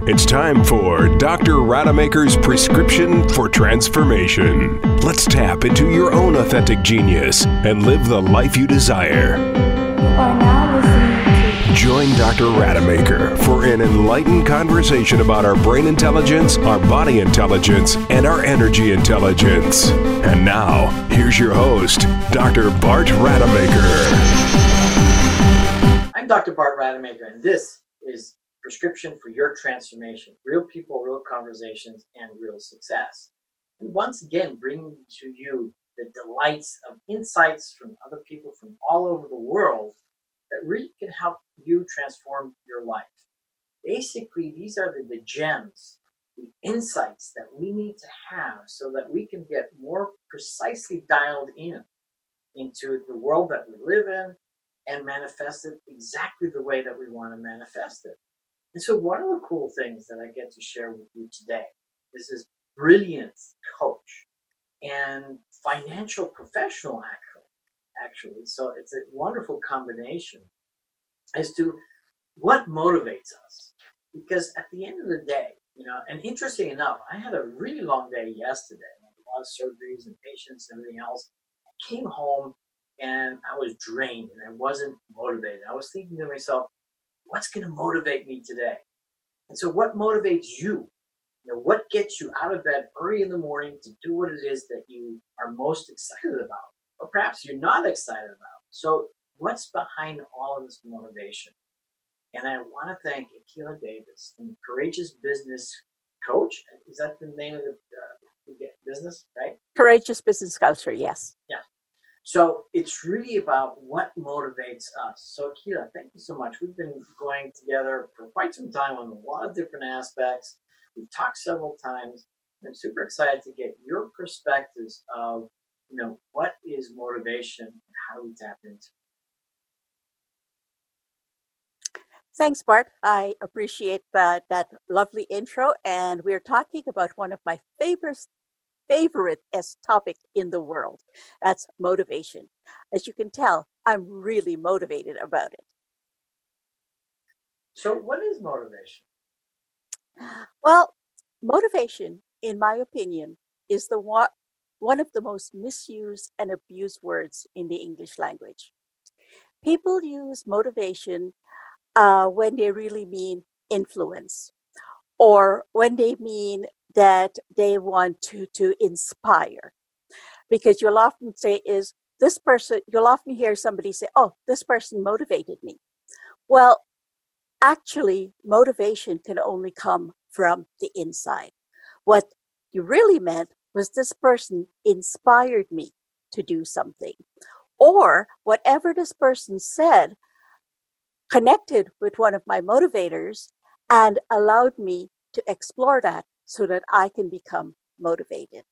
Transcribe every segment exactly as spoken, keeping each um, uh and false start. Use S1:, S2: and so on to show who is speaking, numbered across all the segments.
S1: It's time for Doctor Rademacher's prescription for transformation. Let's tap into your own authentic genius and live the life you desire.
S2: You are now listening to
S1: Join Doctor Rademacher for an enlightened conversation about our brain intelligence, our body intelligence, and our energy intelligence. And now, here's your host, Doctor Bart Rademacher.
S3: I'm Doctor Bart Rademacher, and this is Prescription for Your Transformation. Real people, real conversations, and real success. And once again, bringing to you the delights of insights from other people from all over the world that really can help you transform your life. Basically, these are the, the gems, the insights that we need to have so that we can get more precisely dialed in into the world that we live in and manifest it exactly the way that we want to manifest it. And so one of the cool things that I get to share with you today is this brilliant coach and financial professional, actually. actually. So it's a wonderful combination as to what motivates us. Because at the end of the day, you know, and interesting enough, I had a really long day yesterday, a lot of surgeries and patients and everything else. I came home and I was drained and I wasn't motivated. I was thinking to myself, what's going to motivate me today? And so what motivates you? You know, what gets you out of bed early in the morning to do what it is that you are most excited about? Or perhaps you're not excited about. So what's behind all of this motivation? And I want to thank Akila Davis, the Courageous Business Coach. Is that the name of the uh, business, right?
S4: Courageous Business Coach, yes.
S3: Yeah. So it's really about what motivates us. So Akila, thank you so much. We've been going together for quite some time on a lot of different aspects. We've talked several times. I'm super excited to get your perspectives of, you know, what is motivation and how do we tap into it?
S4: Thanks, Bart. I appreciate that, that lovely intro. And we're talking about one of my favorite favorite topic in the world. That's motivation. As you can tell, I'm really motivated about it.
S3: So what is motivation?
S4: Well, motivation, in my opinion, is the one, one of the most misused and abused words in the English language. People use motivation uh, when they really mean influence, or when they mean that they want to, to inspire. Because you'll often say is, this person, you'll often hear somebody say, oh, this person motivated me. Well, actually, motivation can only come from the inside. What you really meant was this person inspired me to do something. Or whatever this person said connected with one of my motivators and allowed me to explore that so that I can become motivated.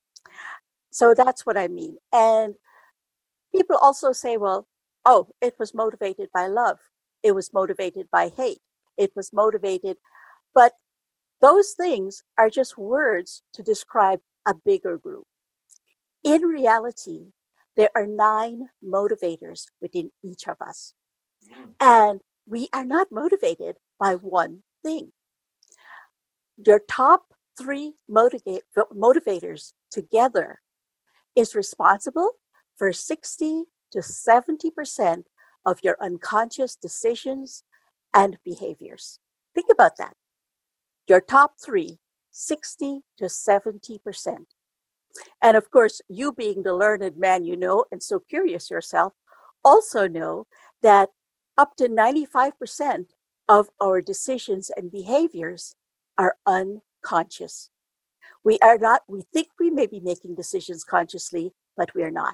S4: So that's what I mean. And people also say, well, oh, it was motivated by love. It was motivated by hate. It was motivated. But those things are just words to describe a bigger group. In reality, there are nine motivators within each of us. And we are not motivated by one thing. Your top three motivate, motivators together is responsible for sixty to seventy percent of your unconscious decisions and behaviors. Think about that. Your top three, sixty to seventy percent. And of course, you being the learned man you know, and so curious yourself, also know that up to ninety-five percent of our decisions and behaviors are unconscious. We are not, we think we may be making decisions consciously, but we are not.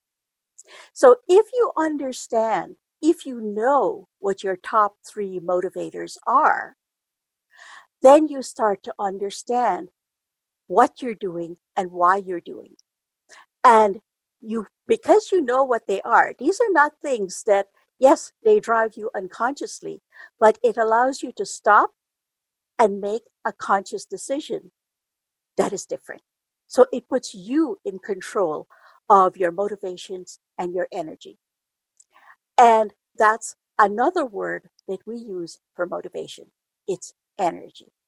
S4: So if you understand, if you know what your top three motivators are, then you start to understand what you're doing and why you're doing it. And you, because you know what they are, these are not things that, yes, they drive you unconsciously, but it allows you to stop and make a conscious decision that is different. So it puts you in control of your motivations and your energy. And that's another word that we use for motivation. It's energy.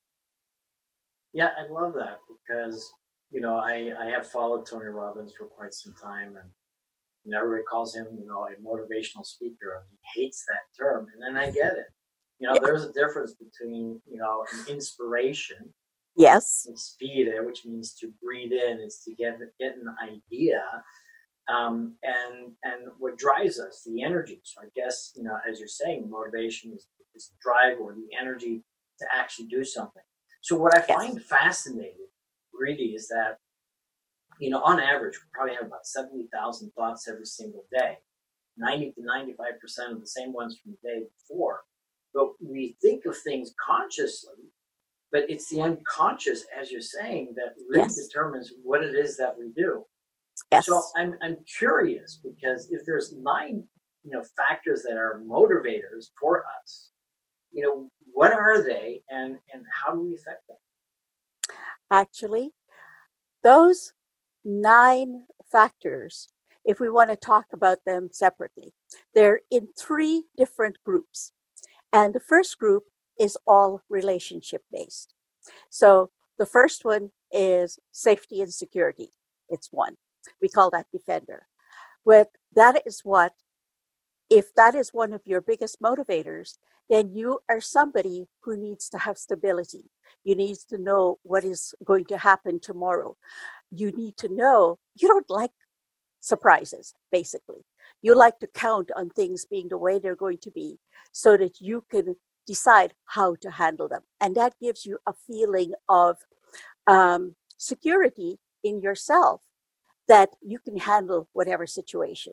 S3: Yeah, I love that because, you know, I, I have followed Tony Robbins for quite some time, and you know, everybody calls him, you know, a motivational speaker, and he hates that term. And then I get it. You know,
S4: Yeah.
S3: there's a difference between, you know, an inspiration
S4: Yes.
S3: and speed, which means to breathe in, is to get get an idea, um, and and what drives us, the energy. So I guess, you know, as you're saying, motivation is, is the drive or the energy to actually do something. So what I
S4: Yes.
S3: find fascinating, really, is that, you know, on average, we probably have about seventy thousand thoughts every single day, ninety to ninety-five percent of the same ones from the day before. But we think of things consciously, but it's the unconscious, as you're saying, that really
S4: Yes.
S3: determines what it is that we do.
S4: Yes.
S3: So I'm I'm curious, because if there's nine, you know, factors that are motivators for us, you know, what are they, and and how do we affect them?
S4: Actually, those nine factors, if we want to talk about them separately, they're in three different groups. And the first group is all relationship based. So the first one is safety and security. It's one. We call that defender. With that is what, if that is one of your biggest motivators, then you are somebody who needs to have stability. You need to know what is going to happen tomorrow. You need to know you don't like surprises, basically. You like to count on things being the way they're going to be so that you can decide how to handle them. And that gives you a feeling of um, security in yourself, that you can handle whatever situation.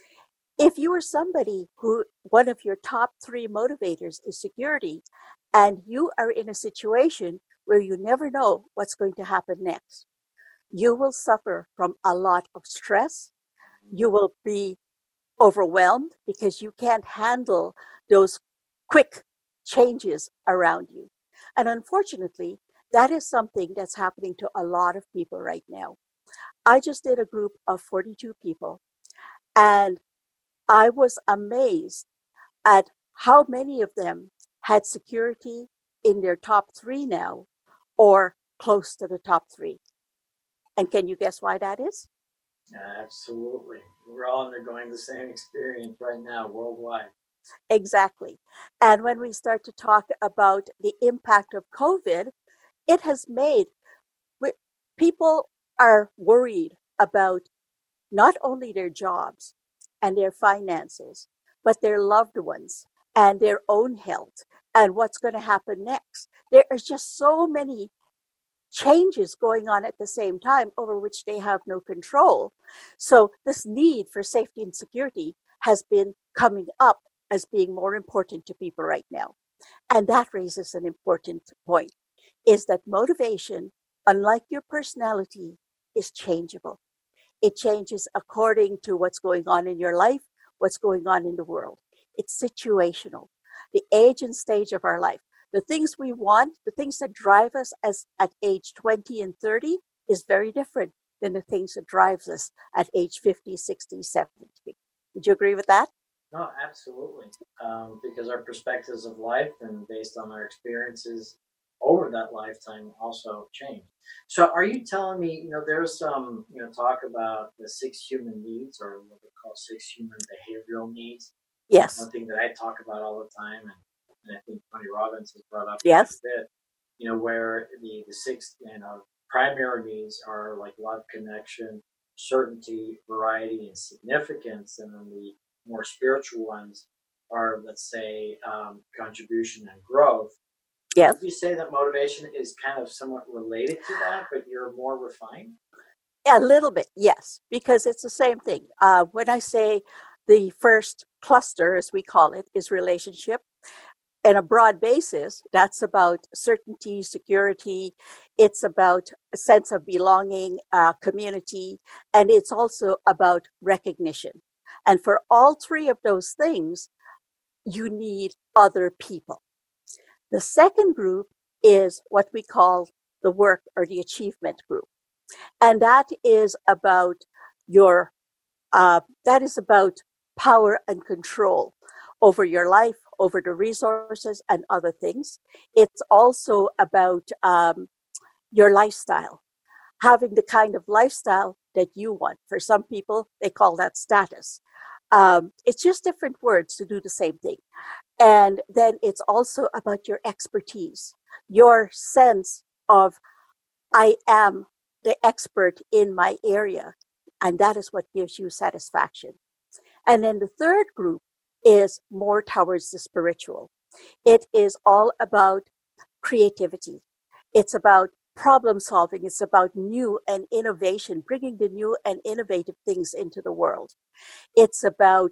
S4: If you are somebody who, one of your top three motivators is security, and you are in a situation where you never know what's going to happen next, you will suffer from a lot of stress. You will be overwhelmed because you can't handle those quick changes around you. And unfortunately, that is something that's happening to a lot of people right now. I just did a group of forty-two people, and I was amazed at how many of them had security in their top three now, or close to the top three. And can you guess why that is?
S3: Absolutely. We're all undergoing the same experience right now worldwide.
S4: Exactly. And when we start to talk about the impact of COVID, it has made people are worried about not only their jobs and their finances, but their loved ones and their own health and what's going to happen next. There are just so many changes going on at the same time over which they have no control. So this need for safety and security has been coming up as being more important to people right now. And that raises an important point, is that motivation, unlike your personality, is changeable. It changes according to what's going on in your life, what's going on in the world. It's situational. The age and stage of our life, the things we want, the things that drive us as at age twenty and thirty is very different than the things that drives us at age fifty, sixty, seventy. Would you agree with that?
S3: No, absolutely. Um, because our perspectives of life and based on our experiences over that lifetime also change. So are you telling me, you know, there's some, you know, talk about the six human needs, or what they call six human behavioral needs?
S4: Yes.
S3: One thing that I talk about all the time, and, and I think Tony Robbins has brought up
S4: yes.
S3: a bit, you know, where the, the six, you know, primary needs are like love, connection, certainty, variety, and significance. And then the more spiritual ones are, let's say, um, contribution and growth.
S4: Yes.
S3: Would you say that motivation is kind of somewhat related to that, but you're more refined?
S4: A little bit, yes, because it's the same thing. Uh, when I say the first cluster, as we call it, is relationship, in a broad basis, that's about certainty, security. It's about a sense of belonging, uh, community, and it's also about recognition. And for all three of those things, you need other people. The second group is what we call the work or the achievement group. And that is about your, uh, that is about power and control over your life, over the resources and other things. It's also about um, your lifestyle, having the kind of lifestyle that you want. For some people, they call that status. Um, it's just different words to do the same thing. And then it's also about your expertise, your sense of, I am the expert in my area. And that is what gives you satisfaction. And then the third group is more towards the spiritual. It is all about creativity. It's about problem solving. It's about new and innovation, bringing the new and innovative things into the world. It's about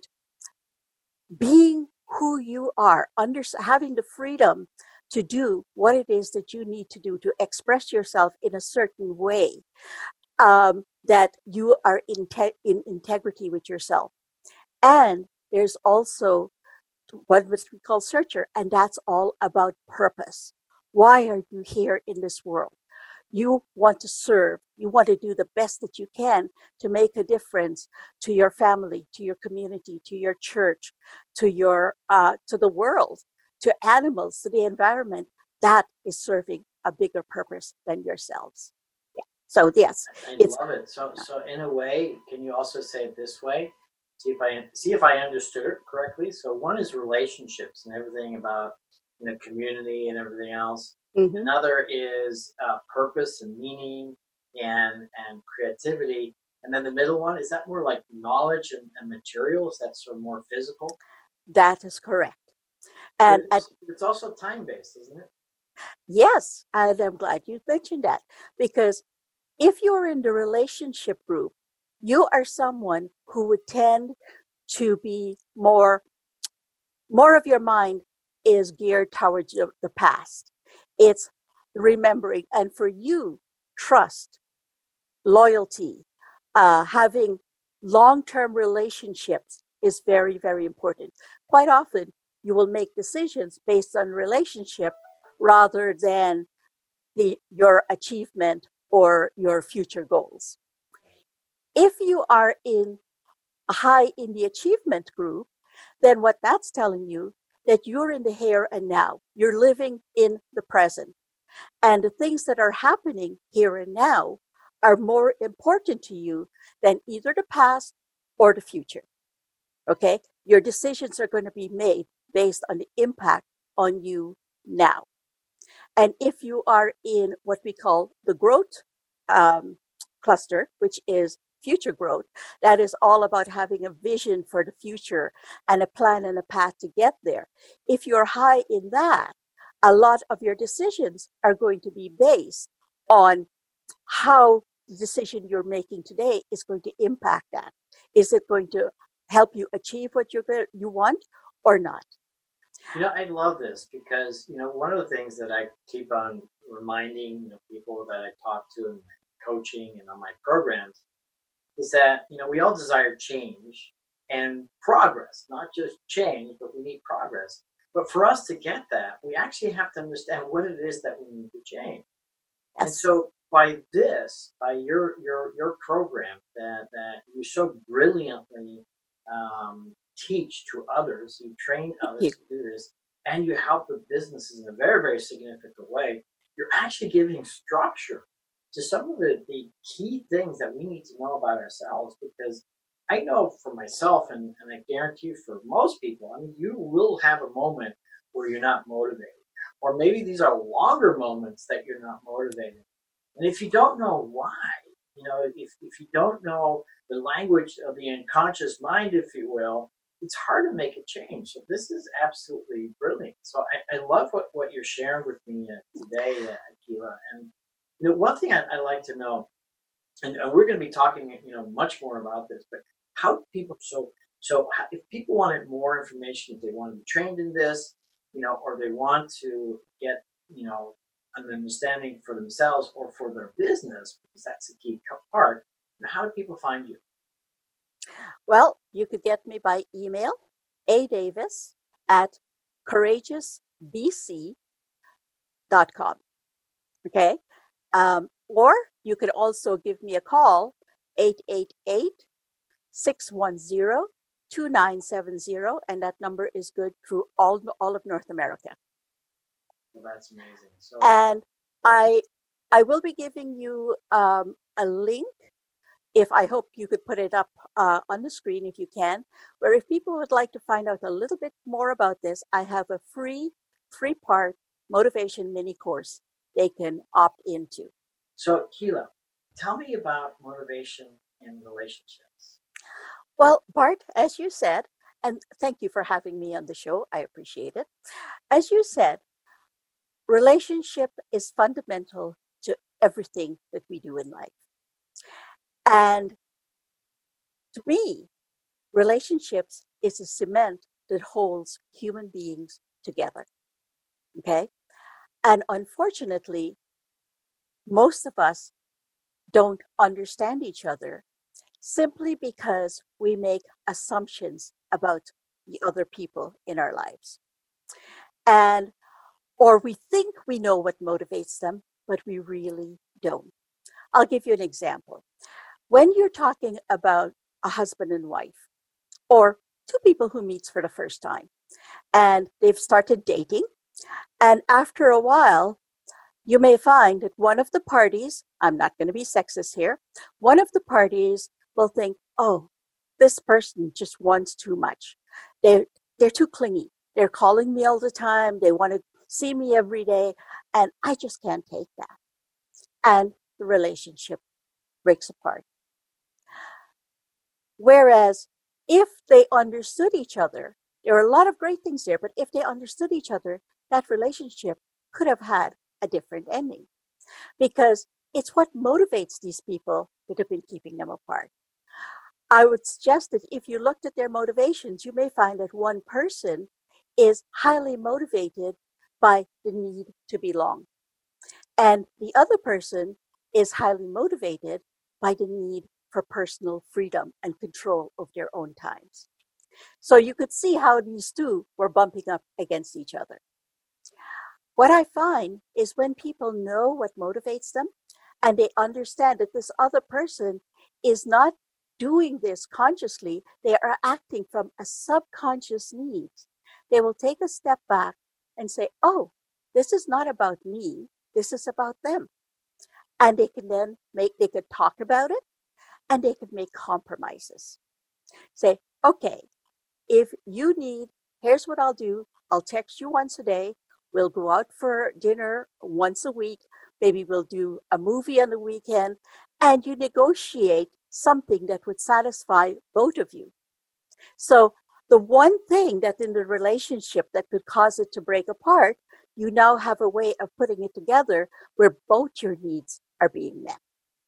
S4: being who you are, under, having the freedom to do what it is that you need to do to express yourself in a certain way, um, that you are in, te- in integrity with yourself. And there's also what we call searcher, and that's all about purpose. Why are you here in this world? You want to serve. You want to do the best that you can to make a difference to your family, to your community, to your church, to your uh, to the world, to animals, to the environment. That is serving a bigger purpose than yourselves. Yeah. So yes,
S3: I
S4: it's,
S3: love it. So, so in a way, can you also say it this way? See if I see if I understood it correctly. So one is relationships and everything about, you know, community and everything else.
S4: mm-hmm.
S3: Another is uh, purpose and meaning and and creativity. And then the middle one, is that more like knowledge and, and materials? That's sort of more physical.
S4: That is correct. And
S3: it's,
S4: at,
S3: it's also time based, isn't it?
S4: Yes, and I'm glad you mentioned that, because if you're in the relationship group, you are someone who would tend to be more, more of your mind is geared towards the, the past. It's remembering, and for you, trust, loyalty, uh, having long-term relationships is very, very important. Quite often, you will make decisions based on relationship rather than the your achievement or your future goals. If you are in high in the achievement group, then what that's telling you that you're in the here and now. You're living in the present. And the things that are happening here and now are more important to you than either the past or the future. Okay? Your decisions are going to be made based on the impact on you now. And if you are in what we call the growth um, cluster, which is future growth, that is all about having a vision for the future and a plan and a path to get there. If you're high in that, a lot of your decisions are going to be based on how the decision you're making today is going to impact that. Is it going to help you achieve what you're going you want or not?
S3: You know, I love this because, you know, one of the things that I keep on reminding, you know, people that I talk to in my coaching and on my programs is that, you know, we all desire change and progress, not just change, but we need progress. But for us to get that, we actually have to understand what it is that we need to change. Yes. And so by this, by your your your program that, that you so brilliantly um, teach to others, you train others to do this, and you help the businesses in a very, very significant way, you're actually giving structure to some of the, the key things that we need to know about ourselves. Because I know for myself, and, and I guarantee you for most people, I mean, you will have a moment where you're not motivated. Or maybe these are longer moments that you're not motivated. And if you don't know why, you know, if, if you don't know the language of the unconscious mind, if you will, it's hard to make a change. So this is absolutely brilliant. So I, I love what, what you're sharing with me uh, today, uh, Akilah. And you know, one thing I, I like to know, and, and we're going to be talking, you know, much more about this, but how do people, so, so how, if people wanted more information, if they want to be trained in this, you know, or they want to get, you know, an understanding for themselves or for their business, because that's a key part, how do people find you?
S4: Well, you could get me by email, a davis at courageous b c dot com. Okay. Um, or you could also give me a call, eight eight eight, six one zero, two nine seven zero. And that number is good through all, all of North America.
S3: Well, that's amazing. So,
S4: and I, I will be giving you um, a link. If I hope you could put it up uh, on the screen if you can, where if people would like to find out a little bit more about this, I have a free three-part motivation mini course they can opt into.
S3: So, Keela, tell me about motivation in relationships.
S4: Well, Bart, as you said, and thank you for having me on the show, I appreciate it. As you said, relationship is fundamental to everything that we do in life. And to me, relationships is a cement that holds human beings together. Okay? And unfortunately, most of us don't understand each other simply because we make assumptions about the other people in our lives. And or we think we know what motivates them, but we really don't. I'll give you an example. When you're talking about a husband and wife, or two people who meet for the first time, and they've started dating, and after a while, you may find that one of the parties, I'm not going to be sexist here, one of the parties will think, oh, this person just wants too much. They're, they're too clingy. They're calling me all the time. They want to see me every day, and I just can't take that. And the relationship breaks apart. Whereas if they understood each other, there are a lot of great things there, but if they understood each other, that relationship could have had a different ending, because it's what motivates these people that have been keeping them apart. I would suggest that if you looked at their motivations, you may find that one person is highly motivated by the need to belong, and the other person is highly motivated by the need for personal freedom and control of their own times. So you could see how these two were bumping up against each other. What I find is when people know what motivates them and they understand that this other person is not doing this consciously, they are acting from a subconscious need. They will take a step back and say, oh, this is not about me, this is about them. And they can then make, they could talk about it, and they could make compromises. Say, okay, if you need, here's what I'll do. I'll text you once a day. We'll go out for dinner once a week. Maybe we'll do a movie on the weekend, and you negotiate something that would satisfy both of you. So the one thing that in the relationship that could cause it to break apart, you now have a way of putting it together where both your needs are being met.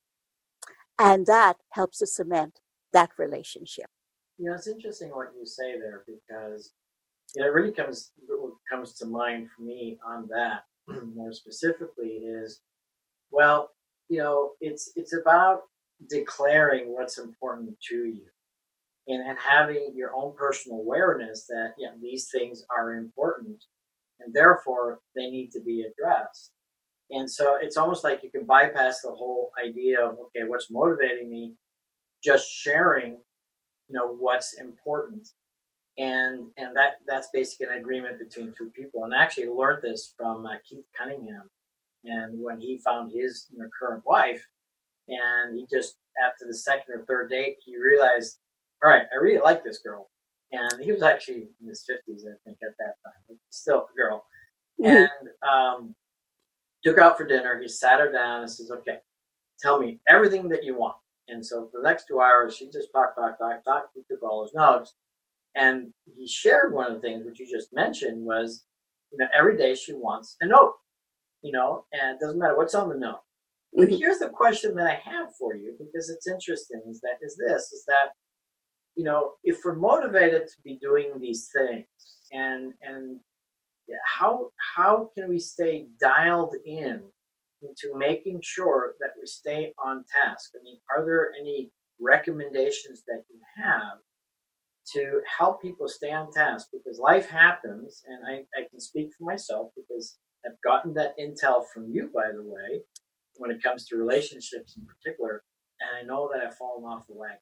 S4: And that helps to cement that relationship.
S3: You know, it's interesting what you say there, because you know, it really comes what comes to mind for me on that more specifically is, well, you know, it's it's about declaring what's important to you, and, and having your own personal awareness that yeah, these things are important, and therefore they need to be addressed. And so it's almost like you can bypass the whole idea of, okay, what's motivating me, just sharing, you know, what's important. And and that that's basically an agreement between two people. And I actually learned this from uh, Keith Cunningham. And when he found his you know, current wife, and he just, after the second or third date, he realized, all right, I really like this girl. And he was actually in his fifties, I think, at that time, but still a girl. Mm-hmm. And um, took her out for dinner. He sat her down and says, okay, tell me everything that you want. And so for the next two hours, she just talked, talked, talked, talked. He took all his notes. And he shared one of the things which you just mentioned was, you know, every day she wants a note, you know, and it doesn't matter what's on the note. But here's the question that I have for you, because it's interesting, is that is this, is that, you know, if we're motivated to be doing these things, and and how how can we stay dialed in into making sure that we stay on task? I mean, are there any recommendations that you have to help people stay on task? Because life happens, and I, I can speak for myself because I've gotten that intel from you, by the way, when it comes to relationships in particular, and I know that I've fallen off the wagon.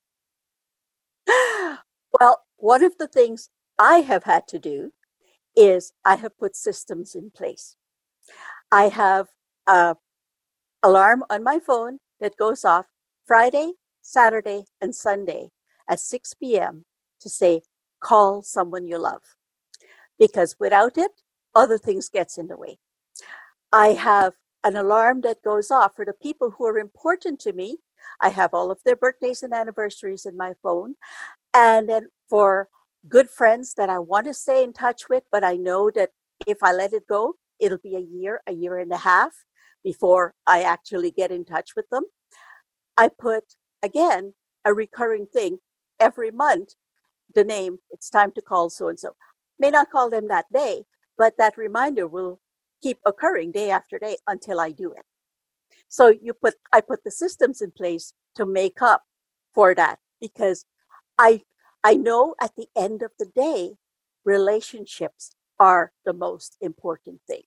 S4: Well, one of the things I have had to do is I have put systems in place. I have uh, alarm on my phone that goes off Friday, Saturday, and Sunday at six p.m. to say, call someone you love. Because without it, other things gets in the way. I have an alarm that goes off for the people who are important to me. I have all of their birthdays and anniversaries in my phone. And then for good friends that I want to stay in touch with, but I know that if I let it go, it'll be a year, a year and a half before I actually get in touch with them. I put, again, a recurring thing every month, the name, it's time to call so-and-so. May not call them that day, but that reminder will keep occurring day after day until I do it. So you put, I put the systems in place to make up for that, because I, I know at the end of the day, relationships are the most important thing.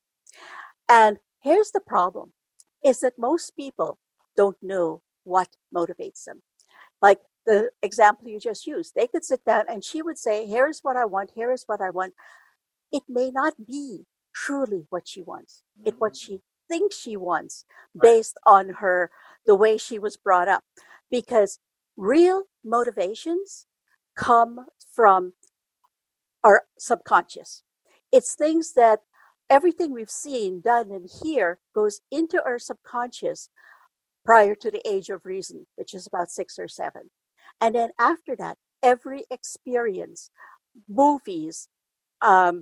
S4: And here's the problem, is that most people don't know what motivates them. Like the example you just used, they could sit down and she would say, here's what I want, here is what I want. It may not be truly what she wants. Mm-hmm. It's what she thinks she wants, right, based on her, the way she was brought up. Because real motivations come from our subconscious. It's things that everything we've seen, done, and hear goes into our subconscious prior to the age of reason, which is about six or seven. And then after that, every experience, movies, um,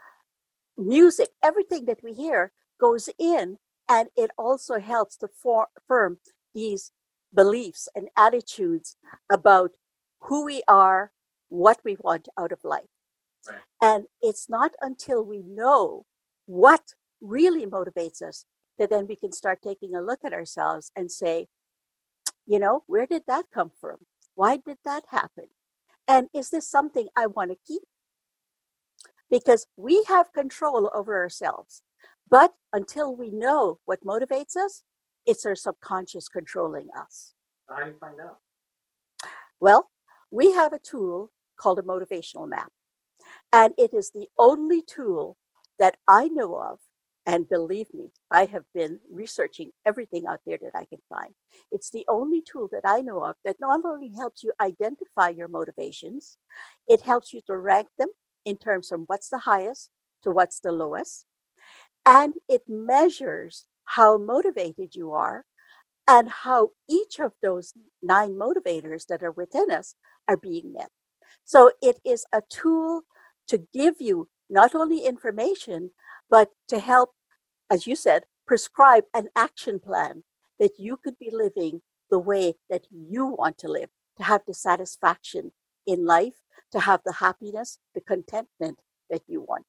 S4: music, everything that we hear goes in, and it also helps to for- form these beliefs and attitudes about who we are, what we want out of life. Right. And it's not until we know what really motivates us that then we can start taking a look at ourselves and say, you know, where did that come from? Why did that happen? And is this something I want to keep? Because we have control over ourselves. But until we know what motivates us, it's our subconscious controlling us.
S3: How do you find out?
S4: Well, we have a tool called a motivational map. And it is the only tool that I know of. And believe me, I have been researching everything out there that I can find. It's the only tool that I know of that not only helps you identify your motivations, it helps you to rank them in terms of what's the highest to what's the lowest. And it measures how motivated you are and how each of those nine motivators that are within us are being met. So it is a tool to give you not only information, but to help, as you said, prescribe an action plan that you could be living the way that you want to live, to have the satisfaction in life, to have the happiness, the contentment that you want.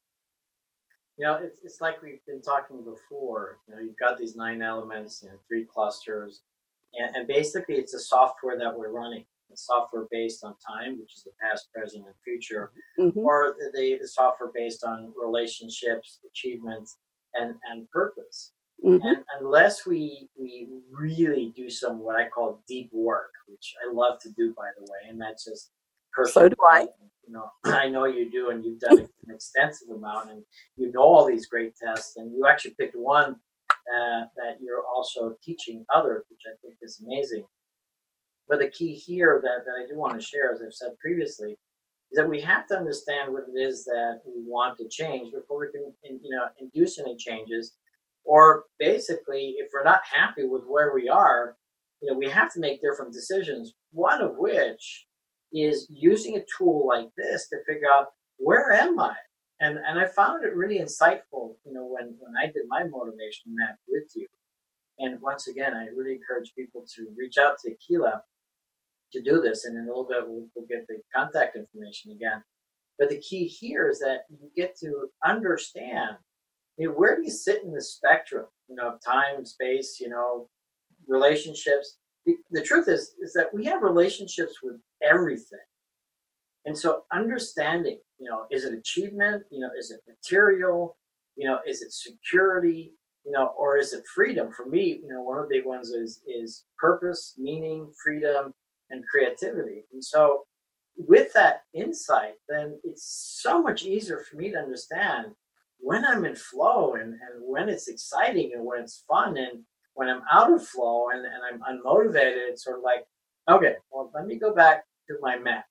S3: You know, it's, it's like we've been talking before. You know, you've got these nine elements, you know, three clusters, and, and basically it's a software that we're running. The software based on time, which is the past, present, and future, mm-hmm. or the, the software based on relationships, achievements, and, and purpose. Mm-hmm. And unless we we really do some what I call deep work, which I love to do, by the way, and that's just personal.
S4: So do I.
S3: You know, I know you do, and you've done an extensive amount, and you know all these great tests, and you actually picked one uh, that you're also teaching others, which I think is amazing. But the key here that, that I do want to share, as I've said previously, is that we have to understand what it is that we want to change before we can, you know, induce any changes. Or basically, if we're not happy with where we are, you know, we have to make different decisions. One of which is using a tool like this to figure out, where am I? And and I found it really insightful, you know, when, when I did my motivation map with you. And once again, I really encourage people to reach out to Akila to do this, and in a little bit we'll, we'll get the contact information again. But the key here is that you get to understand, you know, where do you sit in the spectrum, you know, of time, space, you know, relationships. The, the truth is, is that we have relationships with everything. And so understanding, you know, is it achievement, you know, is it material, you know, is it security, you know, or is it freedom? For me, you know, one of the big ones is is purpose, meaning, freedom, and creativity. And so with that insight, then it's so much easier for me to understand when I'm in flow and, and when it's exciting and when it's fun. And when I'm out of flow and, and I'm unmotivated, it's sort of like, okay, well, let me go back to my map.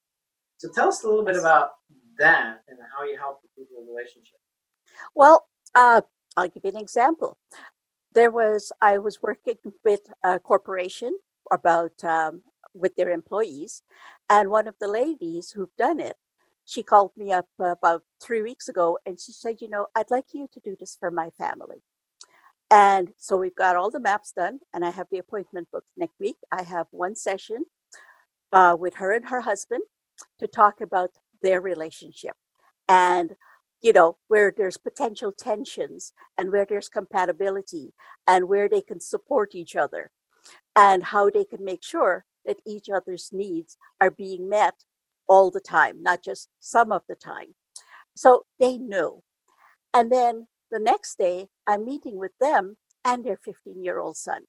S3: So tell us a little bit about that and how you help the people in relationship.
S4: Well, uh, I'll give you an example. There was, I was working with a corporation about, um, with their employees, and one of the ladies who've done it, she called me up about three weeks ago and she said, you know, I'd like you to do this for my family. And so we've got all the maps done, and I have the appointment booked next week. I have one session uh, with her and her husband to talk about their relationship and, you know, where there's potential tensions and where there's compatibility and where they can support each other and how they can make sure that each other's needs are being met all the time, not just some of the time. So they know. And then the next day, I'm meeting with them and their fifteen-year-old son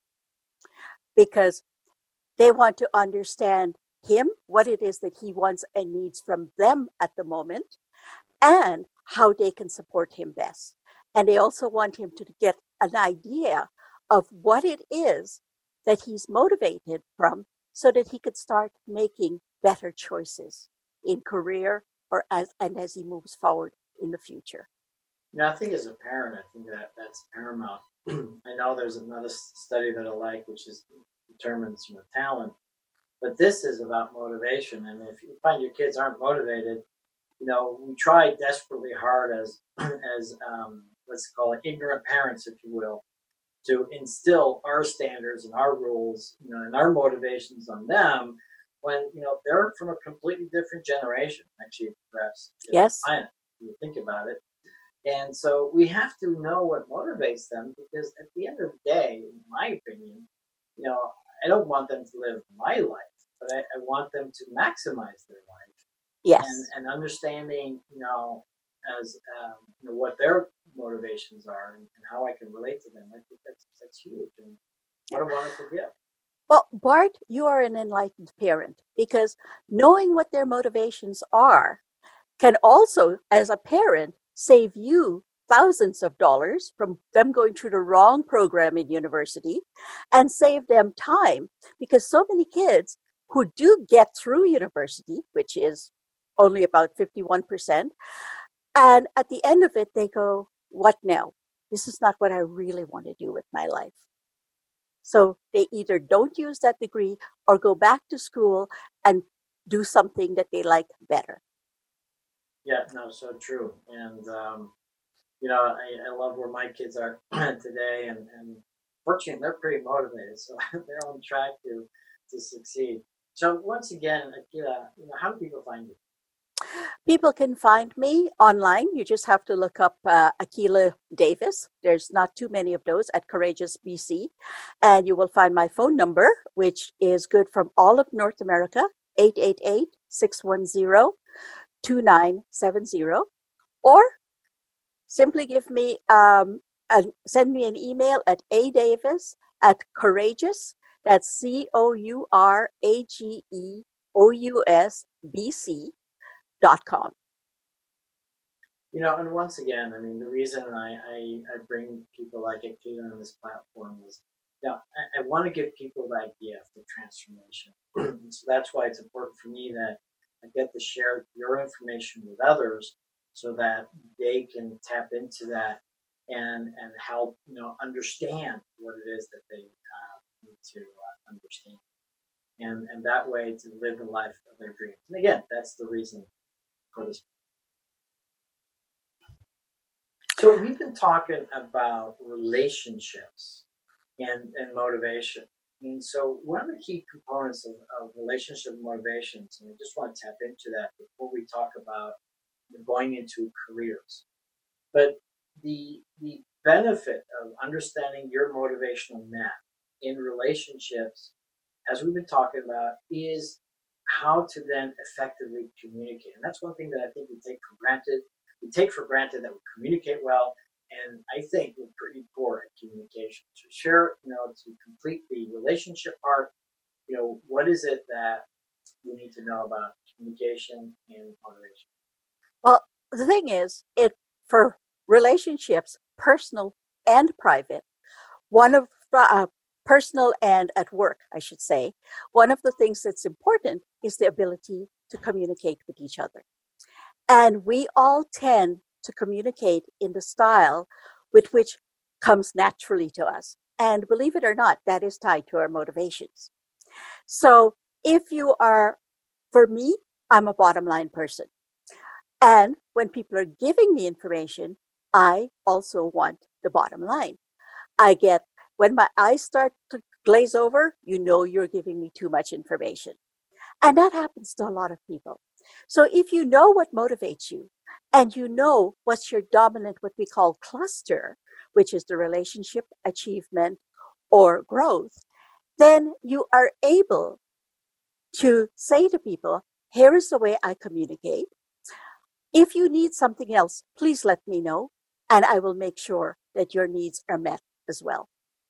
S4: because they want to understand him, what it is that he wants and needs from them at the moment, and how they can support him best. And they also want him to get an idea of what it is that he's motivated from so that he could start making better choices in career or as and as he moves forward in the future.
S3: You know, I think as a parent, I think that that's paramount. I know there's another study that I like, which is determines you know, talent, but this is about motivation. And if you find your kids aren't motivated, you know, we try desperately hard as as um, let's call it ignorant parents, if you will, to instill our standards and our rules, you know, and our motivations on them when you know they're from a completely different generation. Actually, perhaps
S4: yes,
S3: planet, if you think about it. And so we have to know what motivates them because at the end of the day, in my opinion, you know, I don't want them to live my life, but I, I want them to maximize their life.
S4: Yes.
S3: And, and understanding, you know, as um, you know, what their motivations are and, and how I can relate to them. I think that's that's huge. And what a wonderful gift.
S4: Well, Bart, you are an enlightened parent because knowing what their motivations are can also, as a parent, save you thousands of dollars from them going through the wrong program in university and save them time because so many kids who do get through university, which is only about fifty-one percent, and at the end of it, they go, what now? This is not what I really want to do with my life. So they either don't use that degree or go back to school and do something that they like better.
S3: Yeah, no, so true. And, um, you know, I, I love where my kids are today. And, and fortunately, they're pretty motivated. So they're on track to, to succeed. So once again, Akila, you know, how do people find you?
S4: People can find me online. You just have to look up uh, Akila Davis. There's not too many of those at Courageous B C. And you will find my phone number, which is good from all of North America, eight eight eight, six one zero, two nine seven zero. Or simply give me, um, a, send me an email at adavis at courageous, that's C O U R A G E O U S B C dot com.
S3: You know, and once again, I mean, the reason I, I, I bring people like Akila on this platform is, you know, I, I want to give people the idea of the transformation. So that's why it's important for me that I get to share your information with others so that they can tap into that and and help, you know, understand what it is that they uh, need to uh, understand. And, and that way to live the life of their dreams. And again, that's the reason for this. So we've been talking about relationships and, and motivation. And so one of the key components of, of relationship motivations, and I just want to tap into that before we talk about going into careers. But the the benefit of understanding your motivational map in relationships, as we've been talking about, is how to then effectively communicate. And that's one thing that I think we take for granted. We take for granted that we communicate well, and I think we're pretty poor at communication. So share, you know, to complete the relationship part, you know, what is it that we need to know about communication and motivation?
S4: Well, the thing is, it for relationships, personal and private, one of uh, personal and at work, I should say, one of the things that's important is the ability to communicate with each other. And we all tend to communicate in the style with which comes naturally to us. And believe it or not, that is tied to our motivations. So if you are, for me, I'm a bottom line person. And when people are giving me information, I also want the bottom line. I get, when my eyes start to glaze over, you know you're giving me too much information. And that happens to a lot of people. So if you know what motivates you, and you know what's your dominant, what we call cluster, which is the relationship, achievement, or growth, then you are able to say to people, here is the way I communicate. If you need something else, please let me know, and I will make sure that your needs are met as well.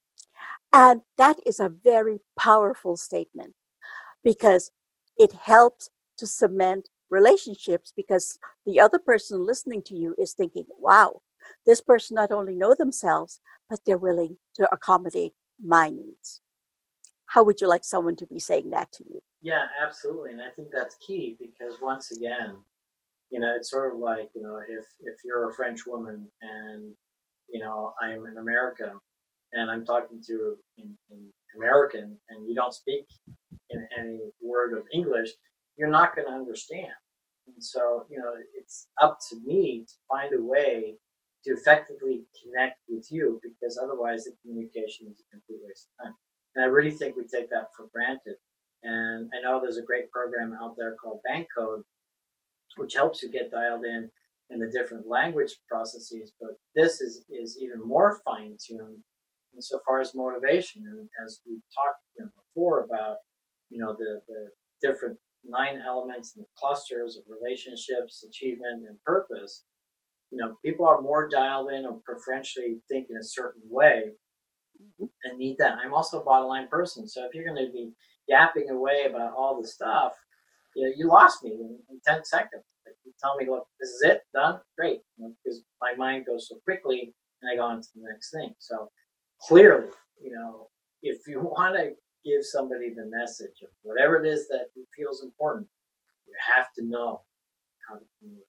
S4: And that is a very powerful statement because it helps to cement relationships, because the other person listening to you is thinking, wow, this person not only know themselves, but they're willing to accommodate my needs. How would you like someone to be saying that to you?
S3: Yeah, absolutely. And I think that's key because once again, you know, it's sort of like, you know, if, if you're a French woman and, you know, I'm an American and I'm talking to you in, in American and you don't speak in any word of English, you're not going to understand. And so, you know, it's up to me to find a way to effectively connect with you, because otherwise the communication is a complete waste of time. And I really think we take that for granted. And I know there's a great program out there called Bank Code, which helps you get dialed in in the different language processes. But this is, is even more fine-tuned insofar as motivation. And as we talked, you know, before about, you know, the, the different nine elements and clusters of relationships, achievement, and purpose, you know, people are more dialed in or preferentially think in a certain way and need that. I'm also a bottom line person. So if you're going to be yapping away about all the stuff, you know, you lost me in, in ten seconds. Like, you tell me, look, this is it, done, great. You know, because my mind goes so quickly and I go on to the next thing. So clearly, you know, if you want to give somebody the message of whatever it is that feels important, you have to know how to communicate.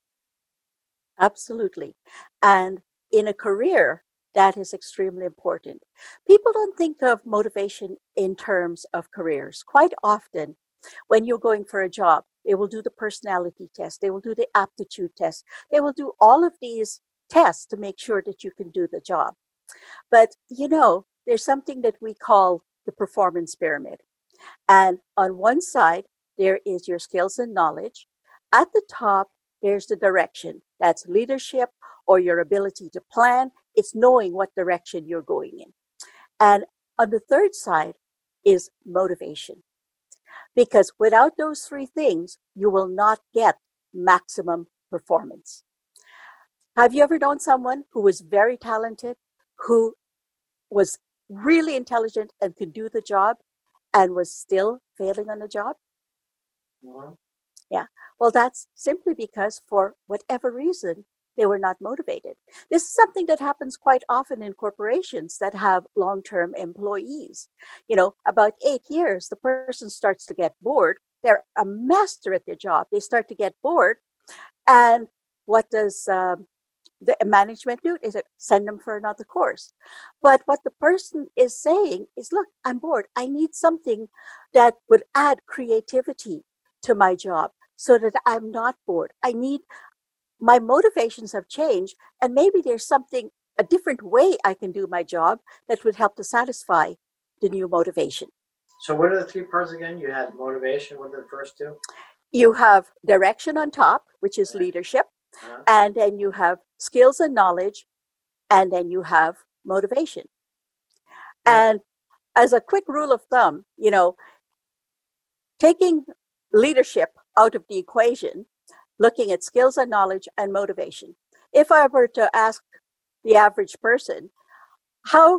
S4: Absolutely. And in a career, that is extremely important. People don't think of motivation in terms of careers. Quite often, when you're going for a job, they will do the personality test, they will do the aptitude test, they will do all of these tests to make sure that you can do the job. But, you know, there's something that we call the performance pyramid. And on one side, there is your skills and knowledge. At the top, there's the direction. That's leadership or your ability to plan. It's knowing what direction you're going in. And on the third side is motivation. Because without those three things, you will not get maximum performance. Have you ever known someone who was very talented, who was really intelligent and could do the job and was still failing on the job?
S3: Mm-hmm.
S4: Yeah. Well, that's simply because for whatever reason, they were not motivated. This is something that happens quite often in corporations that have long-term employees. You know, about eight years, the person starts to get bored. They're a master at their job. They start to get bored. And what does um, the management do? Is it send them for another course? But what the person is saying is, look, I'm bored. I need something that would add creativity to my job so that I'm not bored. I need, my motivations have changed, and maybe there's something, a different way I can do my job that would help to satisfy the new motivation.
S3: So what are the three parts again? You had motivation. What are the first two?
S4: You have direction on top, which is leadership, uh-huh. And then you have skills and knowledge, and then you have motivation. Yeah. And as a quick rule of thumb, you know, taking leadership out of the equation, looking at skills and knowledge and motivation. If I were to ask the average person, how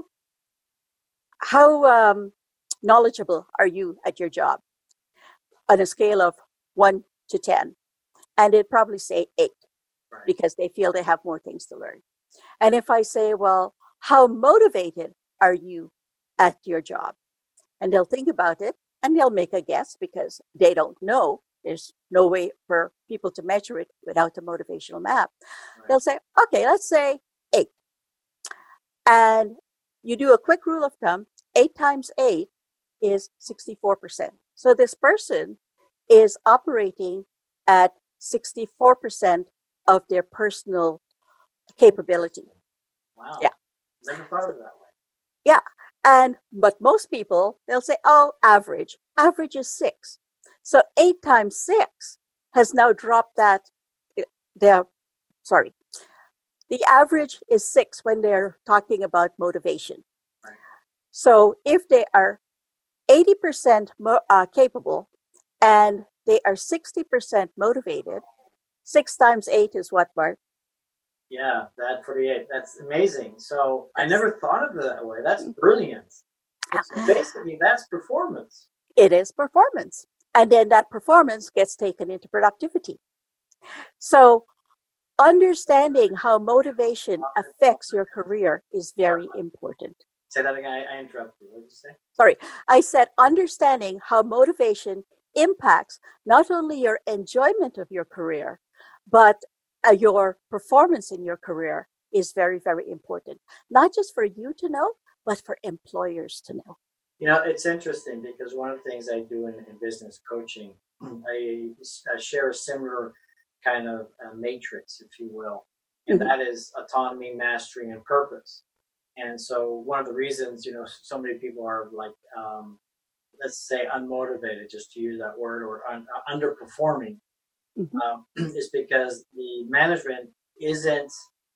S4: how um, knowledgeable are you at your job on a scale of one to ten? And they'd probably say eight, right, because they feel they have more things to learn. And if I say, well, how motivated are you at your job. And they'll think about it and they'll make a guess because they don't know. There's no way for people to measure it without a motivational map.
S3: Right.
S4: They'll say, okay, let's say eight. And you do a quick rule of thumb, eight times eight is sixty-four percent. So this person is operating at sixty-four percent of their personal capability.
S3: Wow.
S4: Yeah.
S3: Never thought of it that way.
S4: Yeah. And, but most people, they'll say, oh, average. Average is six. So eight times six has now dropped that, they're, sorry. The average is six when they're talking about motivation.
S3: Right.
S4: So if they are eighty percent mo- uh, capable and they are sixty percent motivated, six times eight is what, Bart?
S3: Yeah, that forty-eight. That's amazing. So I never thought of it that way. That's brilliant. So basically, that's performance.
S4: It is performance. And then that performance gets taken into productivity. So understanding how motivation affects your career is very important.
S3: Say that again. I, I interrupted you. What did you say?
S4: Sorry. I said understanding how motivation impacts not only your enjoyment of your career, but uh, your performance in your career is very, very important. Not just for you to know, but for employers to know.
S3: You know, it's interesting because one of the things I do in, in business coaching, I, I share a similar kind of uh, matrix, if you will, and
S4: Mhm.
S3: that is autonomy, mastery, and purpose. And so one of the reasons, you know, so many people are like, um, let's say unmotivated, just to use that word, or un- underperforming,
S4: Mhm.
S3: um, is because the management isn't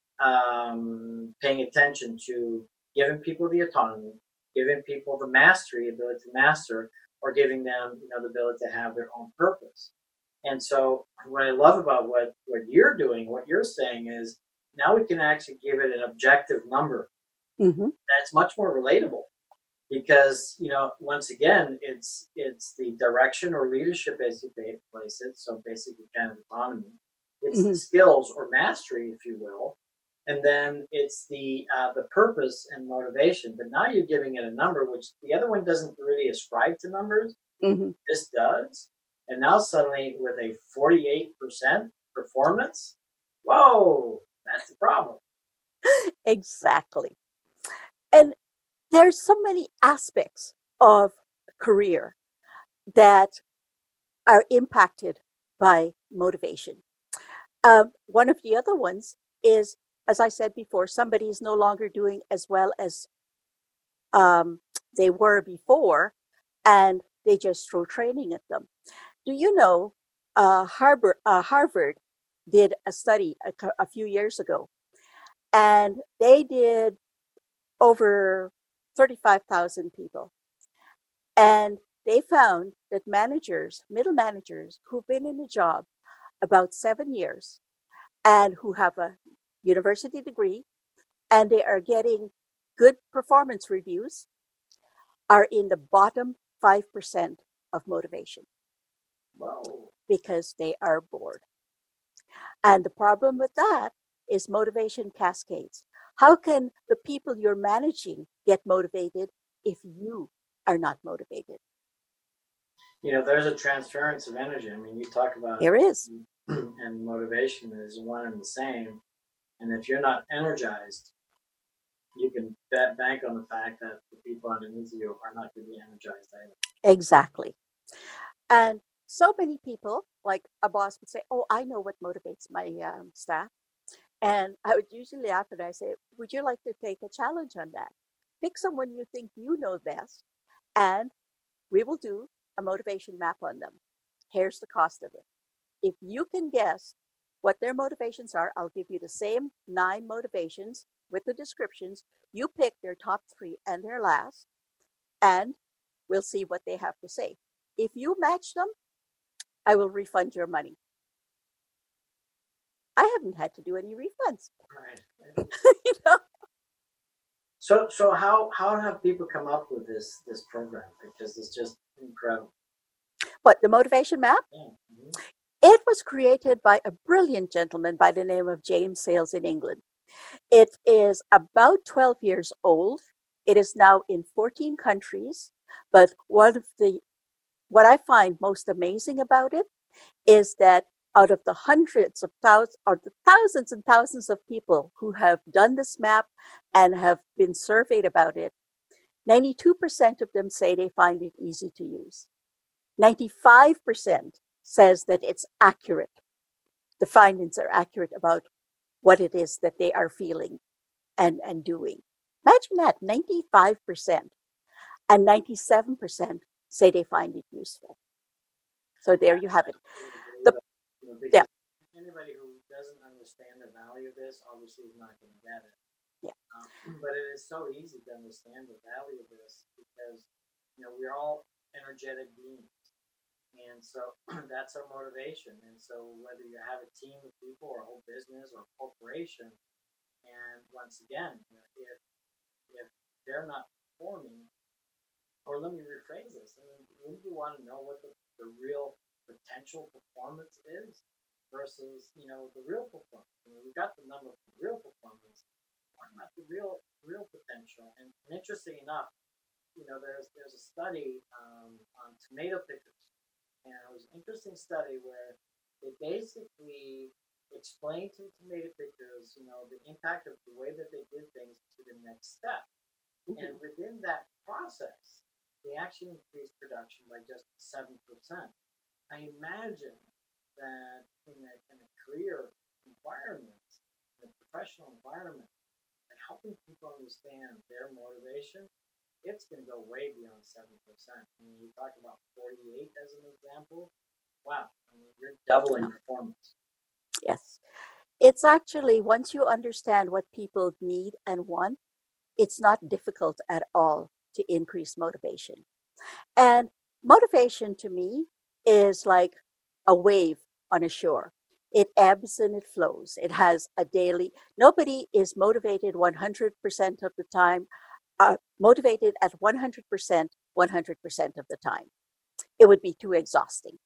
S3: um, paying attention to giving people the autonomy, giving people the mastery, ability to master, or giving them, you know, the ability to have their own purpose. And so what I love about what, what you're doing, what you're saying is now we can actually give it an objective number
S4: Mhm.
S3: that's much more relatable because, you know, once again, it's it's the direction or leadership as you place it. So basically kind of autonomy. It's the
S4: Mhm.
S3: skills or mastery, if you will. And then it's the uh, the purpose and motivation. But now you're giving it a number, which the other one doesn't really ascribe to numbers.
S4: Mhm.
S3: This does. And now suddenly with a forty-eight percent performance, whoa, that's the problem.
S4: Exactly. And there's so many aspects of career that are impacted by motivation. Um, one of the other ones is, as I said before, somebody is no longer doing as well as um, they were before, and they just throw training at them. Do you know uh, Harvard, uh, Harvard did a study a, cou- a few years ago, and they did over thirty-five thousand people. And they found that managers, middle managers who've been in a job about seven years and who have a university degree and they are getting good performance reviews are in the bottom five percent of motivation
S3: Whoa.
S4: because they are bored. And the problem with that is motivation cascades. How can the people you're managing get motivated if you are not motivated?
S3: You know, there's a transference of energy. I mean, you talk about
S4: There is.
S3: and motivation is one and the same. And if you're not energized, you can bet bank on the fact that the people underneath you are not going to be energized either.
S4: Exactly. And so many people, like a boss would say, oh, I know what motivates my um, staff. And I would usually laugh and I say, would you like to take a challenge on that? Pick someone you think you know best, and we will do a motivation map on them. Here's the cost of it. If you can guess what their motivations are, I'll give you the same nine motivations with the descriptions. You pick their top three and their last, and we'll see what they have to say. If you match them, I will refund your money. I haven't had to do any refunds.
S3: Right.
S4: You know?
S3: So, so how how have people come up with this this program? Because it's just incredible.
S4: What, the motivation map?
S3: Yeah. Mhm.
S4: It was created by a brilliant gentleman by the name of James Sales in England. It is about twelve years old. It is now in fourteen countries, but one of the what I find most amazing about it is that out of the hundreds of thousands or the thousands and thousands of people who have done this map and have been surveyed about it, ninety-two percent of them say they find it easy to use. ninety-five percent says that it's accurate. The findings are accurate about what it is that they are feeling and, and doing. Imagine that, ninety-five percent. And ninety-seven percent say they find it useful. So there you have it. The, yeah.
S3: Anybody who doesn't understand the value of this obviously is not going to get it.
S4: Yeah.
S3: Um, but it is so easy to understand the value of this because, you know, we're all energetic beings. And so that's our motivation. And so whether you have a team of people or a whole business or a corporation, and once again, you know, if, if they're not performing, or let me rephrase this, I mean, wouldn't you want to know what the, the real potential performance is versus, you know, the real performance? I mean, we got the number for real performance. What about the real real potential? And, and interesting enough, you know, there's there's a study um, on tomato pickers, and it was an interesting study where they basically explained to tomato pickers, you know, the impact of the way that they did things to the next step. Mm-hmm. And within that process, they actually increased production by just seven percent. I imagine that in a, in a career environment, in a professional environment, helping people understand their motivation, it's going to go way beyond seven percent. I mean, you talk about forty-eight as an example. Wow, I mean, you're doubling performance.
S4: Yes. It's actually, once you understand what people need and want, it's not difficult at all to increase motivation. And motivation to me is like a wave on a shore. It ebbs and it flows. It has a daily, nobody is motivated one hundred percent of the time, uh, motivated at one hundred percent, one hundred percent of the time. It would be too exhausting.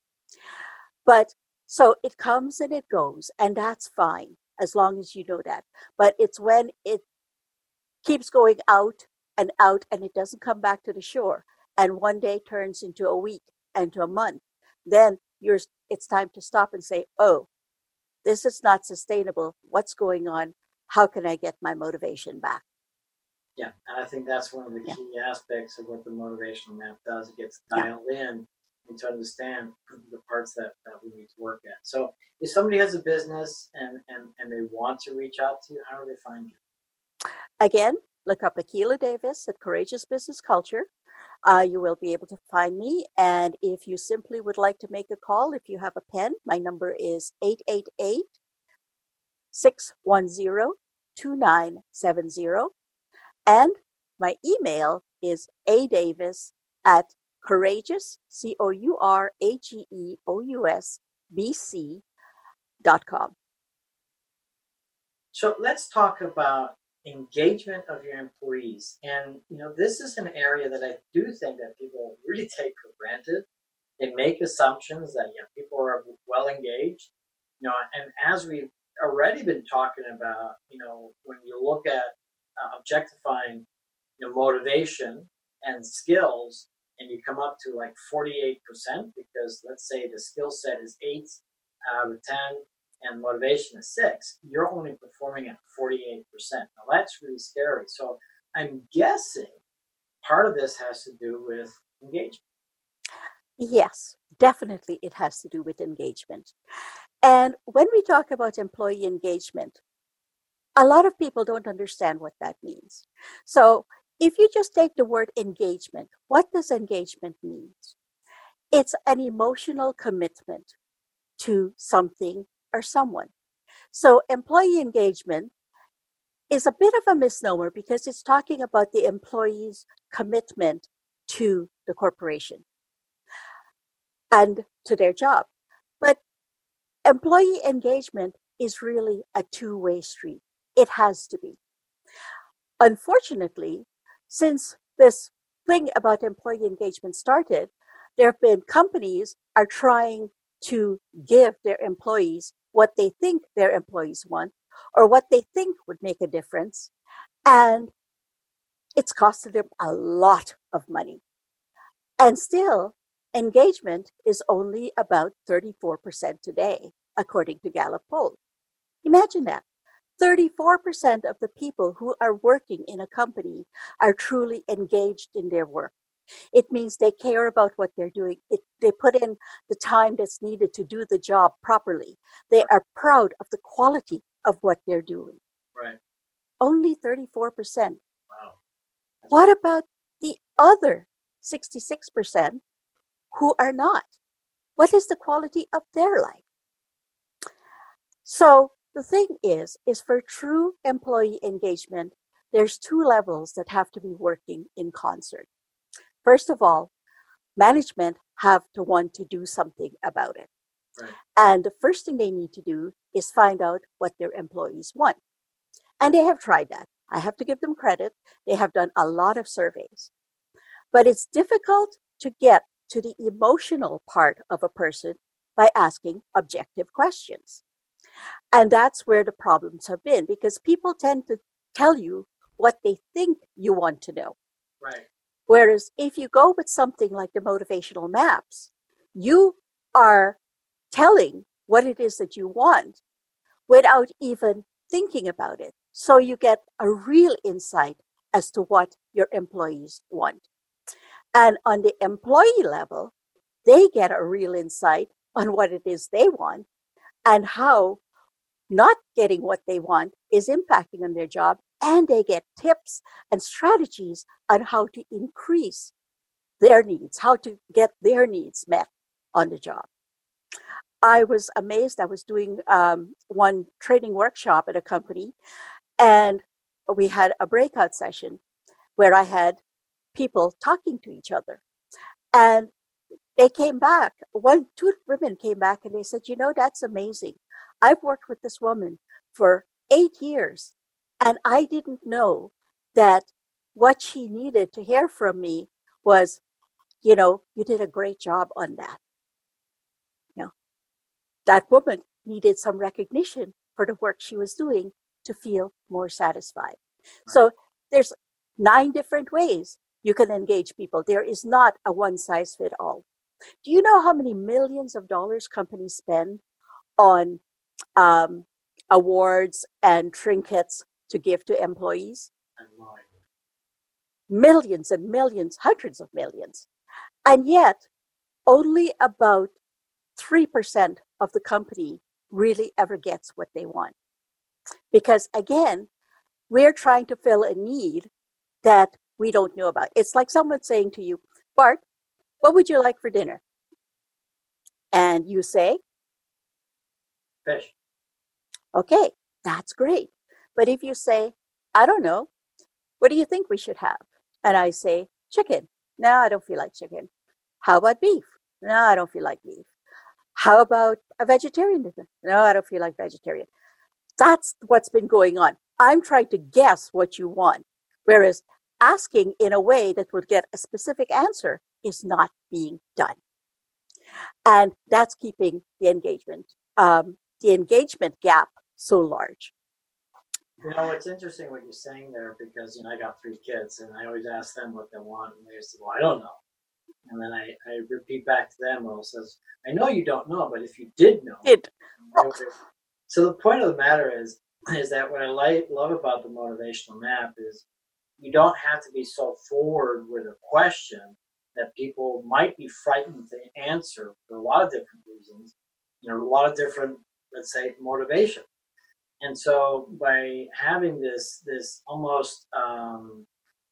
S4: But so it comes and it goes, and that's fine as long as you know that. But it's when it keeps going out and out and it doesn't come back to the shore, and one day turns into a week and to a month, then you're it's time to stop and say, oh, this is not sustainable. What's going on? How can I get my motivation back?
S3: Yeah, and I think that's one of the key yeah. aspects of what the motivational map does. It gets dialed yeah. in and to understand the parts that, that we need to work at. So if somebody has a business and, and, and they want to reach out to you, how do they find you?
S4: Again, look up Akila Davis at Courageous Business Culture. Uh, you will be able to find me. And if you simply would like to make a call, if you have a pen, my number is eight eight eight, six one zero, two nine seven zero. And my email is adavis at courageous, C O U R A G E O U S, B C dot com.
S3: So let's talk about engagement of your employees. And, you know, this is an area that I do think that people really take for granted. They make assumptions that, you know, people are well engaged, you know, and as we've already been talking about, you know, when you look at uh, objectifying, you know, motivation and skills, and you come up to like forty-eight percent, because let's say the skill set is eight out of ten, and motivation is six, you're only performing at forty-eight percent. Now that's really scary. So I'm guessing part of this has to do with engagement.
S4: Yes, definitely it has to do with engagement. And when we talk about employee engagement, a lot of people don't understand what that means. So if you just take the word engagement, what does engagement mean? It's an emotional commitment to something or someone. So employee engagement is a bit of a misnomer because it's talking about the employee's commitment to the corporation and to their job. But employee engagement is really a two-way street. It has to be. Unfortunately, since this thing about employee engagement started, there have been companies are trying to give their employees what they think their employees want or what they think would make a difference. And it's costed them a lot of money. And still, engagement is only about thirty-four percent today, according to Gallup poll. Imagine that. thirty-four percent of the people who are working in a company are truly engaged in their work. It means they care about what they're doing. It, they put in the time that's needed to do the job properly. They are proud of the quality of what they're doing.
S3: Right.
S4: Only thirty-four percent.
S3: Wow.
S4: What about the other sixty-six percent who are not? What is the quality of their life? So the thing is, is for true employee engagement, there's two levels that have to be working in concert. First of all, management have to want to do something about it.
S3: Right.
S4: And the first thing they need to do is find out what their employees want. And they have tried that. I have to give them credit. They have done a lot of surveys. But it's difficult to get to the emotional part of a person by asking objective questions. And that's where the problems have been, because people tend to tell you what they think you want to know.
S3: Right.
S4: Whereas if you go with something like the motivational maps, you are telling what it is that you want without even thinking about it. So you get a real insight as to what your employees want. And on the employee level, they get a real insight on what it is they want and how not getting what they want is impacting on their job. And they get tips and strategies on how to increase their needs, how to get their needs met on the job. I was amazed. I was doing um, one training workshop at a company, and we had a breakout session where I had people talking to each other. And they came back, one, two women came back and they said, you know, that's amazing. I've worked with this woman for eight years. And I didn't know that what she needed to hear from me was, you know, you did a great job on that. You know, that woman needed some recognition for the work she was doing to feel more satisfied. Right. So there's nine different ways you can engage people. There is not a one size fit all. Do you know how many millions of dollars companies spend on um, awards and trinkets to give to employees? Millions and millions, hundreds of millions. And yet, only about three percent of the company really ever gets what they want. Because again, we're trying to fill a need that we don't know about. It's like someone saying to you, Bart, what would you like for dinner? And you say?
S3: Fish.
S4: Okay, that's great. But if you say, I don't know, what do you think we should have? And I say, chicken. No, I don't feel like chicken. How about beef? No, I don't feel like beef. How about a vegetarian dinner? No, I don't feel like vegetarian. That's what's been going on. I'm trying to guess what you want. Whereas asking in a way that would get a specific answer is not being done. And that's keeping the engagement, um, the engagement gap so large.
S3: You know, it's interesting what you're saying there, because, you know, I got three kids and I always ask them what they want. And they say, well, I don't know. And then I, I repeat back to them, well, it says, I know you don't know, but if you did know.
S4: It.
S3: So the point of the matter is, is that what I like, love about the motivational map is you don't have to be so forward with a question that people might be frightened to answer for a lot of different reasons, you know, a lot of different, let's say, motivation. And so by having this this almost um,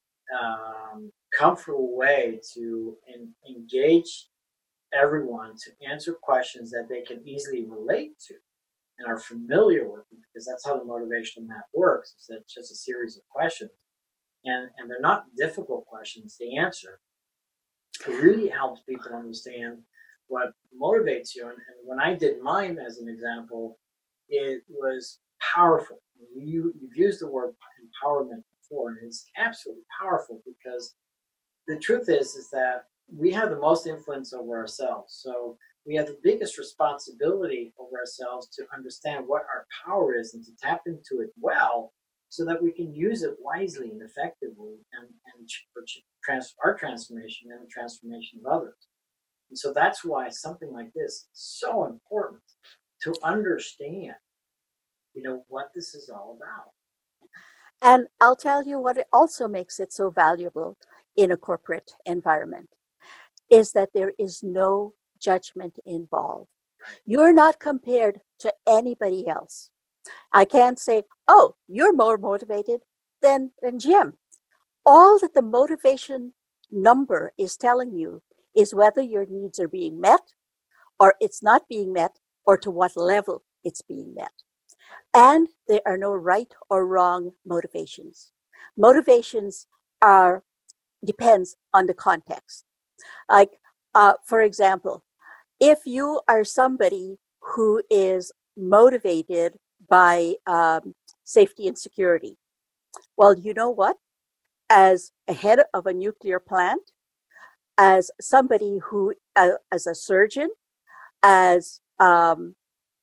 S3: um, comfortable way to in, engage everyone to answer questions that they can easily relate to and are familiar with, because that's how the motivational map works. It's, it's just a series of questions. And, and they're not difficult questions to answer. It really helps people understand what motivates you. And, and when I did mine as an example, it was powerful. You, you've used the word empowerment before, and it's absolutely powerful, because the truth is, is that we have the most influence over ourselves. So we have the biggest responsibility over ourselves to understand what our power is and to tap into it well, so that we can use it wisely and effectively and, and for trans- our transformation and the transformation of others. And so that's why something like this is so important to understand, you know, what this is all about.
S4: And I'll tell you what it also makes it so valuable in a corporate environment is that there is no judgment involved. You're not compared to anybody else. I can't say, oh, you're more motivated than, than Jim. All that the motivation number is telling you is whether your needs are being met or it's not being met or to what level it's being met. And there are no right or wrong motivations. Motivations are depends on the context. Like, uh, for example, if you are somebody who is motivated by um, safety and security, well, you know what? As a head of a nuclear plant, as somebody who, uh, as a surgeon, as um,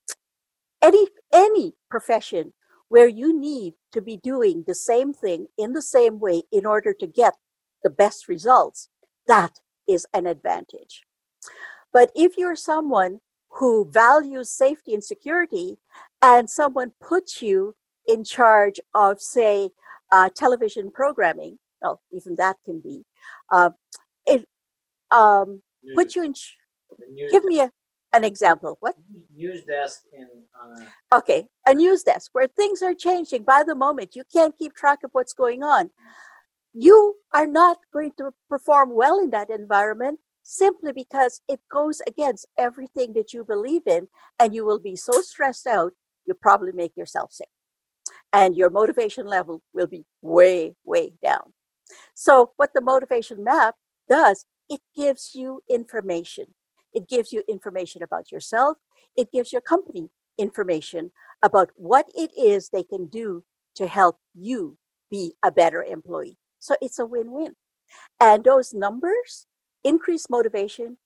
S4: any any profession where you need to be doing the same thing in the same way in order to get the best results, that is an advantage. But if you're someone who values safety and security and someone puts you in charge of, say, uh, television programming, well, even that can be, uh, it um, put you in, ch- give me a, an example. What?
S3: News desk in. Uh...
S4: Okay, a news desk where things are changing by the moment. You can't keep track of what's going on. You are not going to perform well in that environment simply because it goes against everything that you believe in, and you will be so stressed out, you'll probably make yourself sick. And your motivation level will be way, way down. So what the motivation map does, it gives you information. It gives you information about yourself. It gives your company information about what it is they can do to help you be a better employee. So it's a win-win. And those numbers, increased motivation,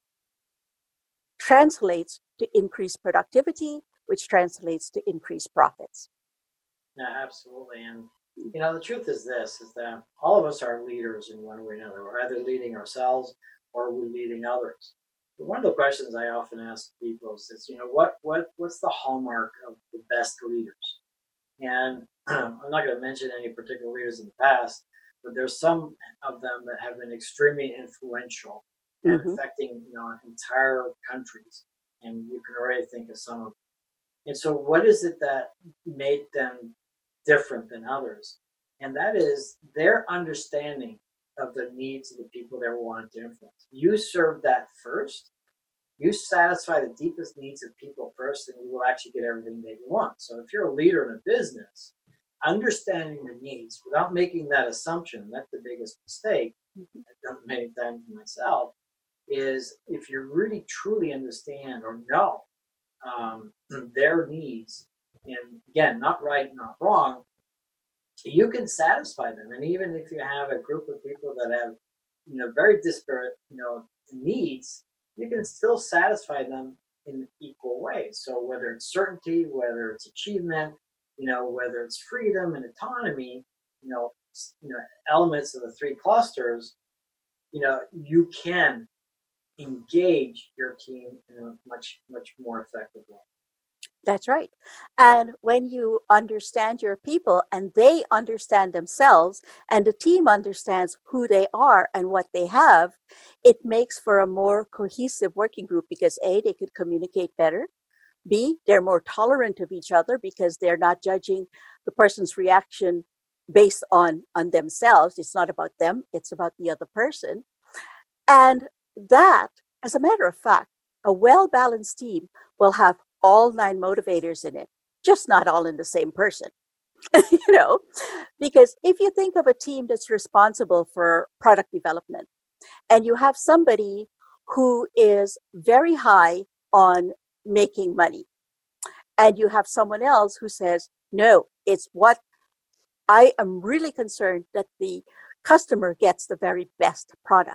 S4: translates to increased productivity, which translates to increased profits.
S3: Yeah, absolutely. And, you know, the truth is this, is that all of us are leaders in one way or another. We're either leading ourselves or we're leading others. But one of the questions I often ask people is, this, you know, what, what, what's the hallmark of the best leaders? And I'm not going to mention any particular leaders in the past, but there's some of them that have been extremely influential and mm-hmm. affecting, you know, entire countries. And you can already think of some of them. And so what is it that made them different than others? And that is their understanding of the needs of the people they wanting to influence. You serve that first. You satisfy the deepest needs of people first, and you will actually get everything that you want. So if you're a leader in a business, understanding the needs without making that assumption, that's the biggest mistake I've done many times myself, is if you really truly understand or know um, their needs, and again, not right, not wrong, you can satisfy them. And even if you have a group of people that have, you know, very disparate, you know, needs, you can still satisfy them in equal ways. So whether it's certainty, whether it's achievement, you know, whether it's freedom and autonomy, you know, you know, elements of the three clusters, you know, you can engage your team in a much, much more effective way.
S4: That's right. And when you understand your people and they understand themselves and the team understands who they are and what they have, it makes for a more cohesive working group because A, they could communicate better. B, they're more tolerant of each other because they're not judging the person's reaction based on, on themselves. It's not about them, it's about the other person. And that, as a matter of fact, a well-balanced team will have all nine motivators in it, just not all in the same person, you know, because if you think of a team that's responsible for product development and you have somebody who is very high on making money and you have someone else who says, no, it's what I am really concerned that the customer gets the very best product.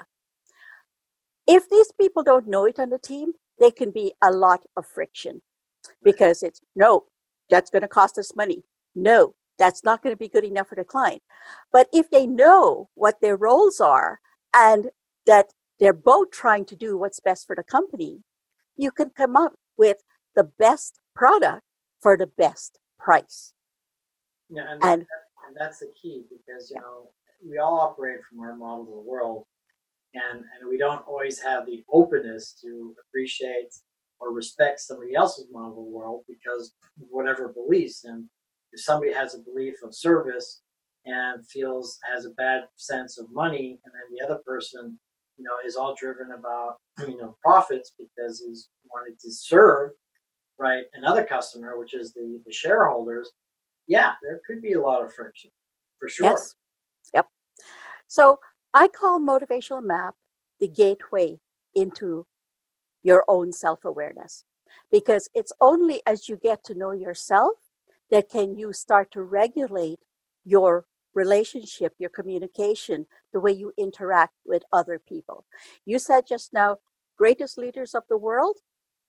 S4: If these people don't know it on the team, there can be a lot of friction. Because it's, no, that's going to cost us money. No, that's not going to be good enough for the client. But if they know what their roles are and that they're both trying to do what's best for the company, you can come up with the best product for the best price.
S3: Yeah, and,
S4: and,
S3: that, and that's the key, because, you know, we all operate from our model of the world, and, and we don't always have the openness to appreciate or respect somebody else's model of the world because of whatever beliefs. And if somebody has a belief of service and feels has a bad sense of money, and then the other person, you know, is all driven about, you know, profits because he's wanted to serve, right, another customer, which is the, the shareholders, yeah, there could be a lot of friction, for sure.
S4: Yes. Yep. So I call Motivational Map the gateway into your own self-awareness, because it's only as you get to know yourself that can you start to regulate your relationship, your communication, the way you interact with other people. You said just now, greatest leaders of the world.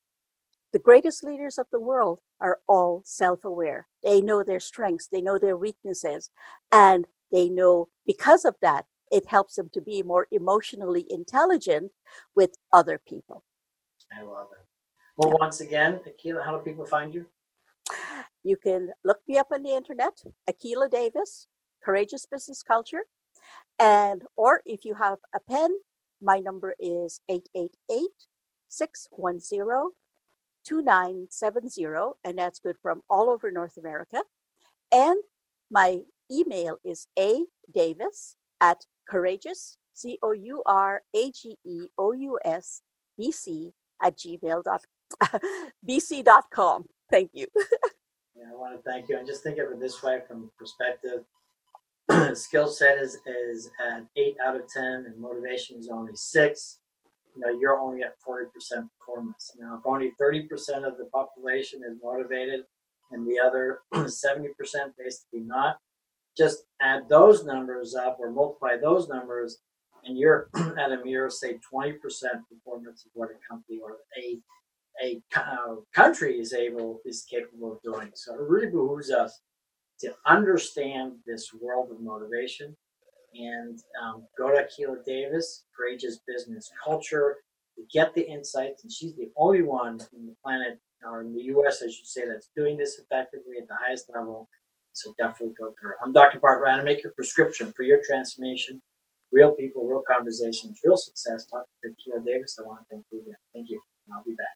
S4: The greatest leaders of the world are all self-aware. They know their strengths, they know their weaknesses, and they know because of that, it helps them to be more emotionally intelligent with other people.
S3: I love it. Well, once again, Akilah, how do people find you?
S4: You can look me up on the internet, Akilah Davis, Courageous Business Culture. And, or if you have a pen, my number is eight eight eight, six one zero, two nine seven zero, and that's good from all over North America. And my email is a davis at courageous, C O U R A G E O U S, B C at gmail dot b c dot com. Thank you.
S3: Yeah, I want to thank you. And just think of it this way from perspective. Skill set is, is at eight out of ten, and motivation is only six. You know, you're only at forty percent performance. Now, if only thirty percent of the population is motivated and the other seventy percent basically not, just add those numbers up or multiply those numbers, and you're at a mere, say, twenty percent performance of what a company or a a uh, country is able is capable of doing. So it really behooves us to understand this world of motivation and um, go to Akilah Davis, Courageous Business Culture, to get the insights. And she's the only one in the planet, or in the U S, I should say, that's doing this effectively at the highest level. So definitely go to her. I'm Doctor Bart Rademacher. Prescription for your transformation. Real people, real conversations, real success. Doctor Akilah Davis, I want to thank you again. Thank you. And I'll be back.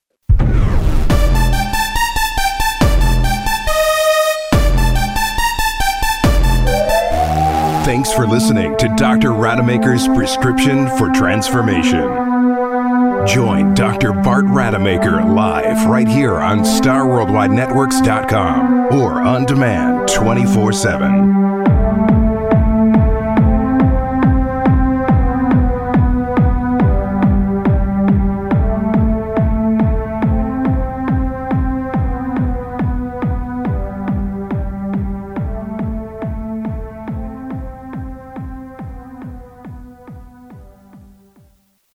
S1: Thanks for listening to Doctor Rademacher's Prescription for Transformation. Join Doctor Bart Rademacher live right here on star worldwide networks dot com or on demand twenty-four seven.